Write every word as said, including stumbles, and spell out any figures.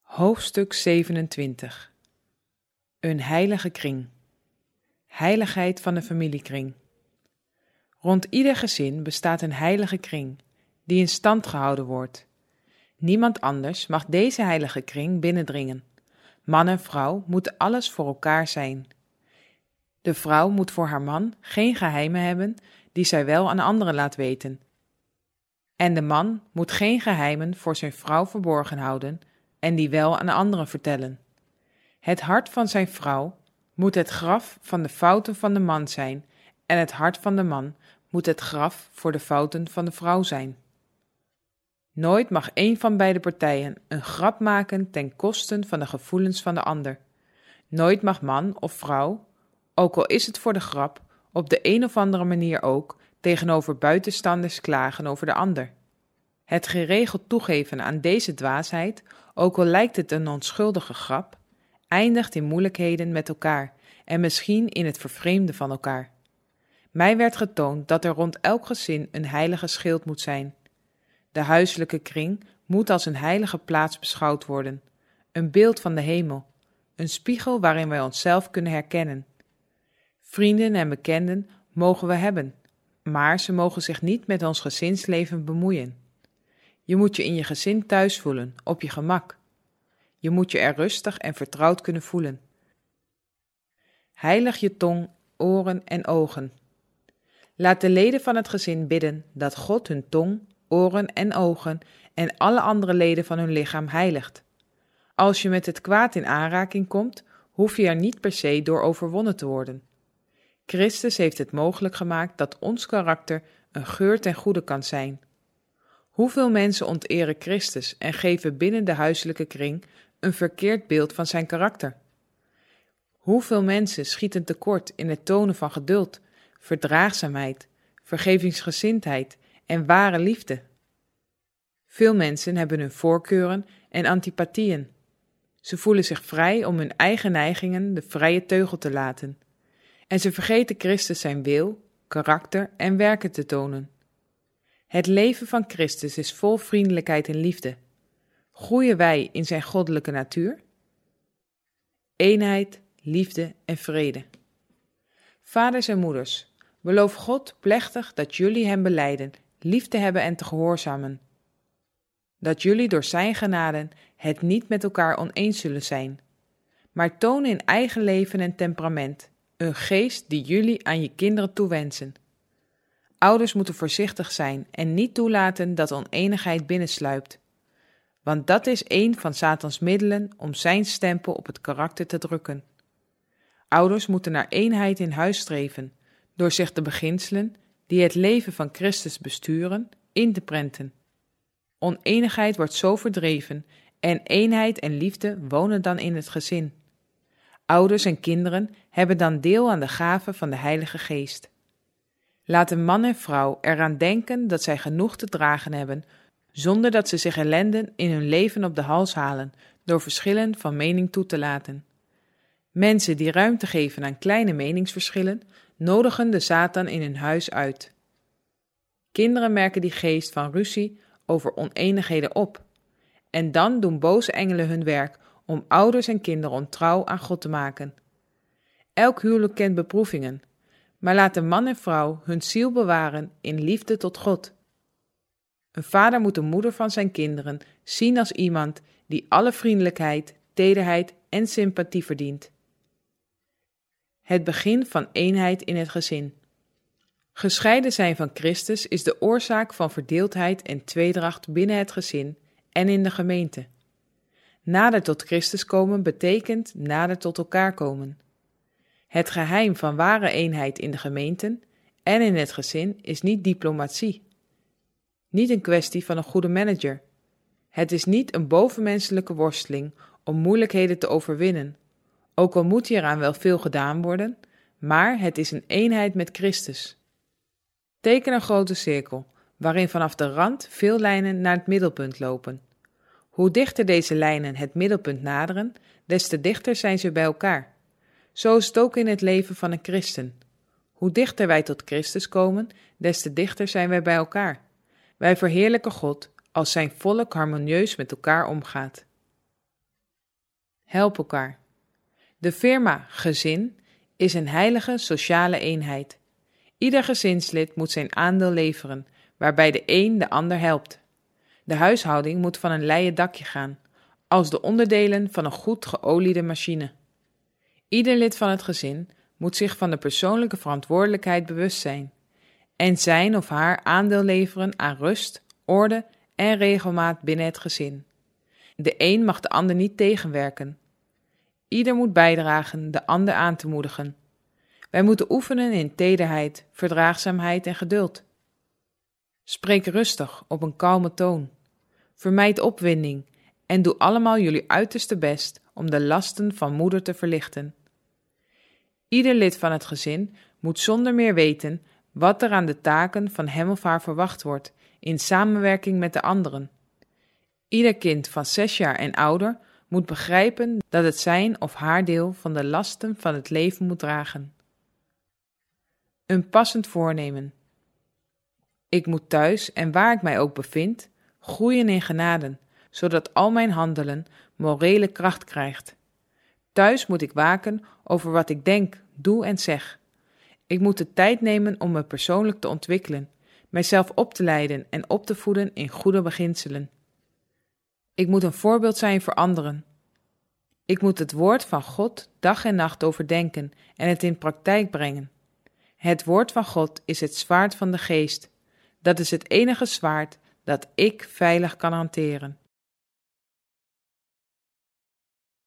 Hoofdstuk zevenentwintig. Een heilige kring. Heiligheid van de familiekring. Rond ieder gezin bestaat een heilige kring, die in stand gehouden wordt. Niemand anders mag deze heilige kring binnendringen. Man en vrouw moeten alles voor elkaar zijn. De vrouw moet voor haar man geen geheimen hebben die zij wel aan anderen laat weten. En de man moet geen geheimen voor zijn vrouw verborgen houden en die wel aan anderen vertellen. Het hart van zijn vrouw moet het graf van de fouten van de man zijn en het hart van de man moet het graf voor de fouten van de vrouw zijn. Nooit mag een van beide partijen een grap maken ten koste van de gevoelens van de ander. Nooit mag man of vrouw, ook al is het voor de grap, op de een of andere manier ook, tegenover buitenstanders klagen over de ander. Het geregeld toegeven aan deze dwaasheid, ook al lijkt het een onschuldige grap, eindigt in moeilijkheden met elkaar en misschien in het vervreemden van elkaar. Mij werd getoond dat er rond elk gezin een heilige schild moet zijn. De huiselijke kring moet als een heilige plaats beschouwd worden, een beeld van de hemel, een spiegel waarin wij onszelf kunnen herkennen. Vrienden en bekenden mogen we hebben, maar ze mogen zich niet met ons gezinsleven bemoeien. Je moet je in je gezin thuis voelen, op je gemak. Je moet je er rustig en vertrouwd kunnen voelen. Heilig je tong, oren en ogen. Laat de leden van het gezin bidden dat God hun tong, oren en ogen en alle andere leden van hun lichaam heiligt. Als je met het kwaad in aanraking komt, hoef je er niet per se door overwonnen te worden. Christus heeft het mogelijk gemaakt dat ons karakter een geur ten goede kan zijn. Hoeveel mensen onteren Christus en geven binnen de huiselijke kring een verkeerd beeld van zijn karakter? Hoeveel mensen schieten tekort in het tonen van geduld, verdraagzaamheid, vergevingsgezindheid en ware liefde? Veel mensen hebben hun voorkeuren en antipathieën. Ze voelen zich vrij om hun eigen neigingen de vrije teugel te laten. En ze vergeten Christus zijn wil, karakter en werken te tonen. Het leven van Christus is vol vriendelijkheid en liefde. Groeien wij in zijn goddelijke natuur? Eenheid, liefde en vrede. Vaders en moeders, beloof God plechtig dat jullie hem belijden, lief te hebben en te gehoorzamen. Dat jullie door zijn genade het niet met elkaar oneens zullen zijn, maar tonen in eigen leven en temperament een geest die jullie aan je kinderen toewensen. Ouders moeten voorzichtig zijn en niet toelaten dat oneenigheid binnensluipt, want dat is een van Satans middelen om zijn stempel op het karakter te drukken. Ouders moeten naar eenheid in huis streven, door zich de beginselen, die het leven van Christus besturen, in te prenten. Oneenigheid wordt zo verdreven en eenheid en liefde wonen dan in het gezin. Ouders en kinderen hebben dan deel aan de gave van de Heilige Geest. Laten man en vrouw eraan denken dat zij genoeg te dragen hebben, zonder dat ze zich ellende in hun leven op de hals halen, door verschillen van mening toe te laten. Mensen die ruimte geven aan kleine meningsverschillen, nodigen de Satan in hun huis uit. Kinderen merken die geest van ruzie over oneenigheden op, en dan doen boze engelen hun werk om ouders en kinderen ontrouw aan God te maken. Elk huwelijk kent beproevingen, maar laat de man en vrouw hun ziel bewaren in liefde tot God. Een vader moet de moeder van zijn kinderen zien als iemand die alle vriendelijkheid, tederheid en sympathie verdient. Het begin van eenheid in het gezin. Gescheiden zijn van Christus is de oorzaak van verdeeldheid en tweedracht binnen het gezin en in de gemeente. Nader tot Christus komen betekent nader tot elkaar komen. Het geheim van ware eenheid in de gemeenten en in het gezin is niet diplomatie. Niet een kwestie van een goede manager. Het is niet een bovenmenselijke worsteling om moeilijkheden te overwinnen, ook al moet hieraan wel veel gedaan worden, maar het is een eenheid met Christus. Teken een grote cirkel, waarin vanaf de rand veel lijnen naar het middelpunt lopen. Hoe dichter deze lijnen het middelpunt naderen, des te dichter zijn ze bij elkaar. Zo is het ook in het leven van een christen. Hoe dichter wij tot Christus komen, des te dichter zijn wij bij elkaar. Wij verheerlijken God als zijn volk harmonieus met elkaar omgaat. Help elkaar. De firma gezin is een heilige sociale eenheid. Ieder gezinslid moet zijn aandeel leveren, waarbij de een de ander helpt. De huishouding moet van een leien dakje gaan, als de onderdelen van een goed geoliede machine. Ieder lid van het gezin moet zich van de persoonlijke verantwoordelijkheid bewust zijn en zijn of haar aandeel leveren aan rust, orde en regelmaat binnen het gezin. De een mag de ander niet tegenwerken. Ieder moet bijdragen de ander aan te moedigen. Wij moeten oefenen in tederheid, verdraagzaamheid en geduld. Spreek rustig op een kalme toon. Vermijd opwinding en doe allemaal jullie uiterste best om de lasten van moeder te verlichten. Ieder lid van het gezin moet zonder meer weten wat er aan de taken van hem of haar verwacht wordt in samenwerking met de anderen. Ieder kind van zes jaar en ouder moet begrijpen dat het zijn of haar deel van de lasten van het leven moet dragen. Een passend voornemen. Ik moet thuis en waar ik mij ook bevind, groeien in genaden, zodat al mijn handelen morele kracht krijgt. Thuis moet ik waken over wat ik denk, doe en zeg. Ik moet de tijd nemen om me persoonlijk te ontwikkelen, mijzelf op te leiden en op te voeden in goede beginselen. Ik moet een voorbeeld zijn voor anderen. Ik moet het woord van God dag en nacht overdenken en het in praktijk brengen. Het woord van God is het zwaard van de geest. Dat is het enige zwaard dat ik veilig kan hanteren.